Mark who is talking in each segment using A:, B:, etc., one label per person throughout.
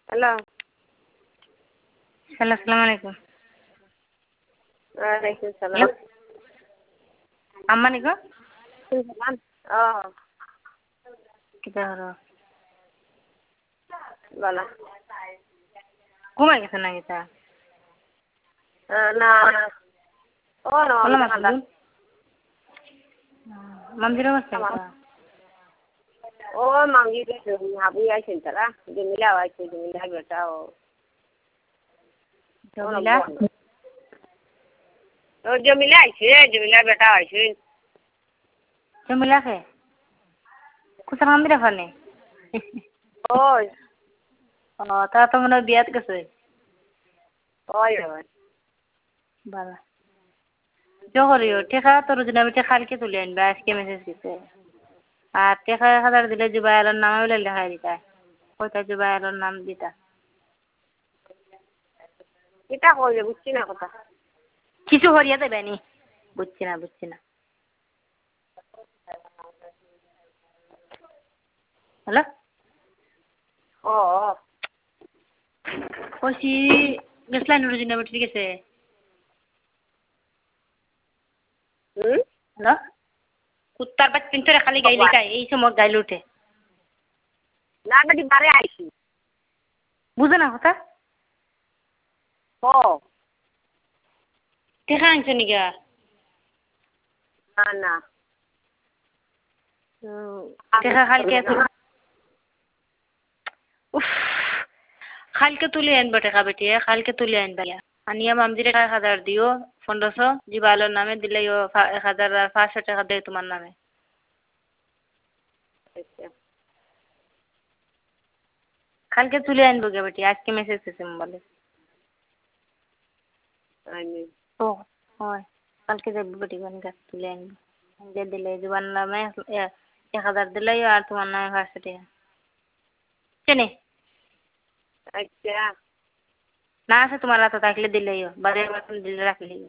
A: Hello.
B: Hello, আসসালামু আলাইকুম।
A: ওয়ালাইকুম সালাম।
B: হ্যালো, আম্মা নিকো
A: সালাম।
B: কিতা হলো?
A: বলা।
B: ঘুমাই গেছে না কিতা?
A: না। ও না,
B: বললাম
A: আমি
B: আসুন।
A: না।
B: মামজিরা বসছে কিতা?
A: ও মামজি কে হাবু আইছেন তারা জমিলা আইছে জমিলা বেটা ও
B: জমিলা
A: জমিলা আইছে জমিলা বেটা আইছে
B: জমিলা কে কুসার মামজিরা ফানে
A: ওই
B: ও তা তো মনে হয় বিয়াত গেছে
A: ওই ওই
B: বালা জহরিও টেকা তোর জন্য আমি টেকা তুলে আনবা আজকে মেসেজ দিতে আর টেকা 1000 দিলে জুবাইরের নামে বলে লেখাই দিতা কয়টা জুবাইরের নাম দিতা
A: এটা কইলে বুঝছি না কথা
B: কিছু হরিয়া দেবে নি বুঝছি না হ্যালো
A: ও
B: কইছি গেছলাই নুরুজিন নামে ঠিক আছে হ্যালো কুত্তার বাচ্চা তোরা খালি গাইলে গাই এই সময় গাইলে উঠে
A: না বেটি বারে আইছি
B: বুঝে না কথা
A: ও
B: টেকা আনছে নিগা
A: না না
B: টেকা উফ কালকে তুলে আনবা টেকা বেটি কালকে তুলে আনবা আনিয়া মামজিরে 1000 দিও 1500 জিবালের নামে দিলে 1000 আর 500 টাকা দেয় তোমার নামে কালকে তুলে আনবো গে বেটি আজকে মেসেজ এসেছে মোবাইলে ও হয় কালকে যাবো বেটি গাছ তুলে আনবো যে দিলে জুবান নামে 1000 দিলে আর তোমার নামে 500 টাকা চেনে
A: আচ্ছা
B: না আছে তোমার হাতে থাকলে দিলেইও বাজার মতন দিলে রাখলেই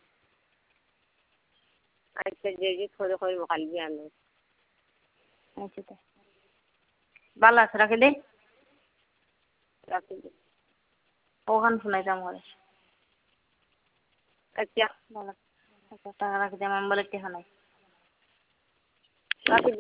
A: আচ্ছা যে খোঁজে কইব কালকে আনো
B: আচ্ছা তাই ভালো আছে রাখি দে
A: রাখি
B: ওখান শোনাইতাম করে
A: আচ্ছা
B: ভালো আচ্ছা টাকা রাখি দে আমার বলে টেকা নাই
A: রাখি